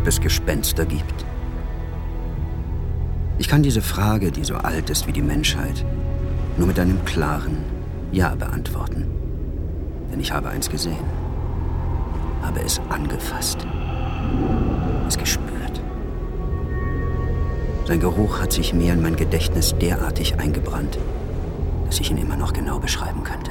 ob es Gespenster gibt? Ich kann diese Frage, die so alt ist wie die Menschheit, nur mit einem klaren Ja beantworten. Denn ich habe eins gesehen, habe es angefasst, es gespürt. Sein Geruch hat sich mir in mein Gedächtnis derartig eingebrannt, dass ich ihn immer noch genau beschreiben könnte.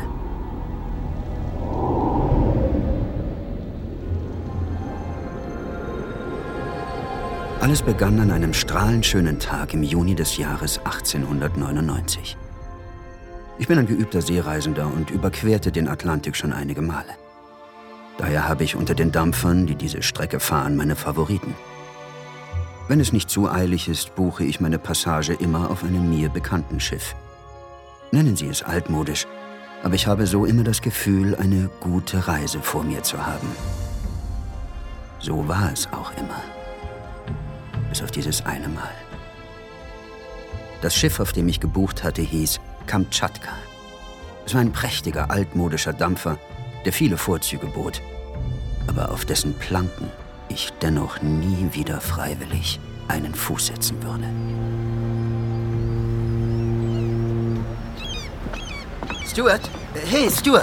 Alles begann an einem strahlend schönen Tag im Juni des Jahres 1899. Ich bin ein geübter Seereisender und überquerte den Atlantik schon einige Male. Daher habe ich unter den Dampfern, die diese Strecke fahren, meine Favoriten. Wenn es nicht zu eilig ist, buche ich meine Passage immer auf einem mir bekannten Schiff. Nennen Sie es altmodisch, aber ich habe so immer das Gefühl, eine gute Reise vor mir zu haben. So war es auch immer. Bis auf dieses eine Mal. Das Schiff, auf dem ich gebucht hatte, hieß Kamtschatka. Es war ein prächtiger, altmodischer Dampfer, der viele Vorzüge bot, aber auf dessen Planken ich dennoch nie wieder freiwillig einen Fuß setzen würde. Stuart? Hey, Stuart!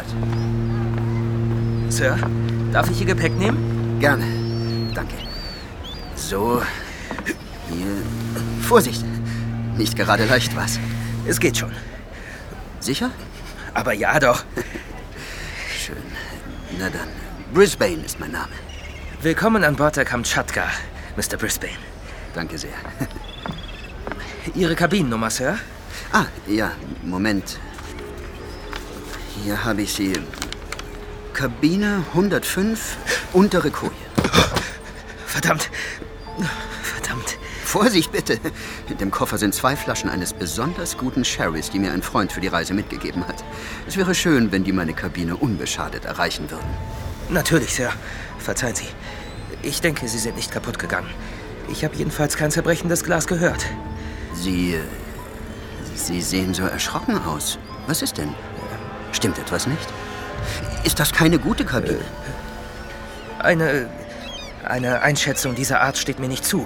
Sir, darf ich Ihr Gepäck nehmen? Gerne. Danke. So, hier. Vorsicht! Nicht gerade leicht was. Es geht schon. Sicher? Aber ja doch. Schön. Na dann. Brisbane ist mein Name. Willkommen an Bord der Kamtschatka, Mr. Brisbane. Danke sehr. Ihre Kabinennummer, Sir? Ah, ja, Moment. Hier habe ich sie. Kabine 105, untere Koje. Verdammt. Vorsicht bitte. In dem Koffer sind 2 Flaschen eines besonders guten Sherrys, die mir ein Freund für die Reise mitgegeben hat. Es wäre schön, wenn die meine Kabine unbeschadet erreichen würden. Natürlich, Sir. Verzeihen Sie. Ich denke, Sie sind nicht kaputt gegangen. Ich habe jedenfalls kein zerbrechendes Glas gehört. Sie sehen so erschrocken aus. Was ist denn? Stimmt etwas nicht? Ist das keine gute Kabine? Eine Einschätzung dieser Art steht mir nicht zu.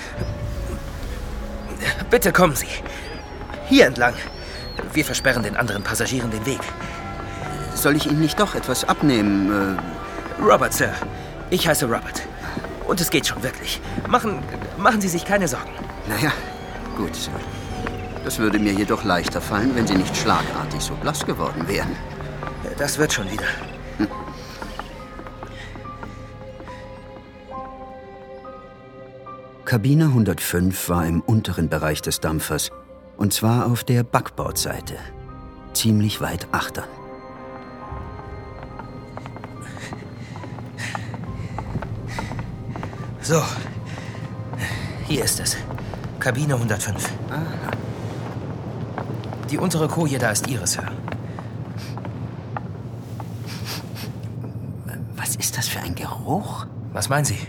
Bitte kommen Sie. Hier entlang. Wir versperren den anderen Passagieren den Weg. Soll ich Ihnen nicht doch etwas abnehmen? Robert, Sir. Ich heiße Robert. Und es geht schon wirklich. Machen Sie sich keine Sorgen. Naja, gut. Das würde mir jedoch leichter fallen, wenn Sie nicht schlagartig so blass geworden wären. Das wird schon wieder. Kabine 105 war im unteren Bereich des Dampfers, und zwar auf der Backbordseite, ziemlich weit achtern. So, hier ist es. Kabine 105. Aha. Die untere Koje da ist Ihre, Sir. Was ist das für ein Geruch? Was meinen Sie?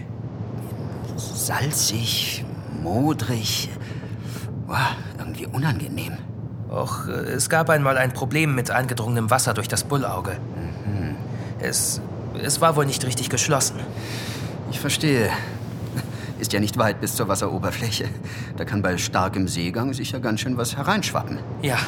Salzig, modrig, irgendwie unangenehm. Och, es gab einmal ein Problem mit eingedrungenem Wasser durch das Bullauge. Mhm. Es war wohl nicht richtig geschlossen. Ich verstehe. Ist ja nicht weit bis zur Wasseroberfläche. Da kann bei starkem Seegang sicher ganz schön was hereinschwappen. Ja.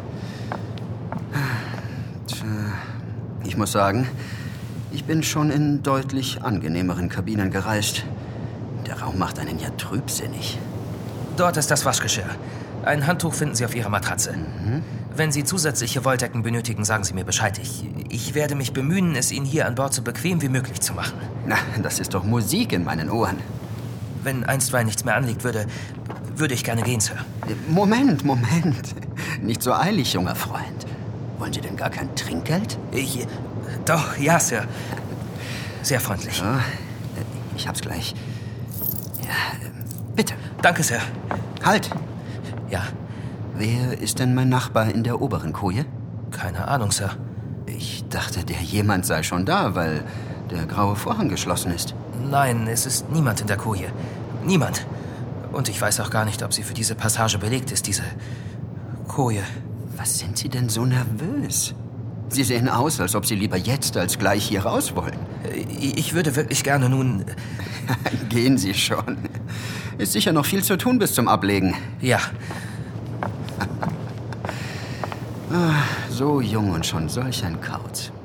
Tja, ich muss sagen, ich bin schon in deutlich angenehmeren Kabinen gereist. Der Raum macht einen ja trübsinnig. Dort ist das Waschgeschirr. Ein Handtuch finden Sie auf Ihrer Matratze. Mhm. Wenn Sie zusätzliche Wolldecken benötigen, sagen Sie mir Bescheid. Ich werde mich bemühen, es Ihnen hier an Bord so bequem wie möglich zu machen. Na, das ist doch Musik in meinen Ohren. Wenn einstweilen nichts mehr anliegt, würde ich gerne gehen, Sir. Moment. Nicht so eilig, junger Freund. Wollen Sie denn gar kein Trinkgeld? Doch, ja, Sir. Sehr freundlich. Ja, ich hab's gleich. Ja, bitte. Danke, Sir. Halt! Ja? Wer ist denn mein Nachbar in der oberen Koje? Keine Ahnung, Sir. Ich dachte, der jemand sei schon da, weil der graue Vorhang geschlossen ist. Nein, es ist niemand in der Koje. Niemand. Und ich weiß auch gar nicht, ob sie für diese Passage belegt ist, diese Koje. Was sind Sie denn so nervös? Sie sehen aus, als ob Sie lieber jetzt als gleich hier raus wollen. Ich würde wirklich gerne nun... Gehen Sie schon. Ist sicher noch viel zu tun bis zum Ablegen. Ja. So jung und schon solch ein Kauz.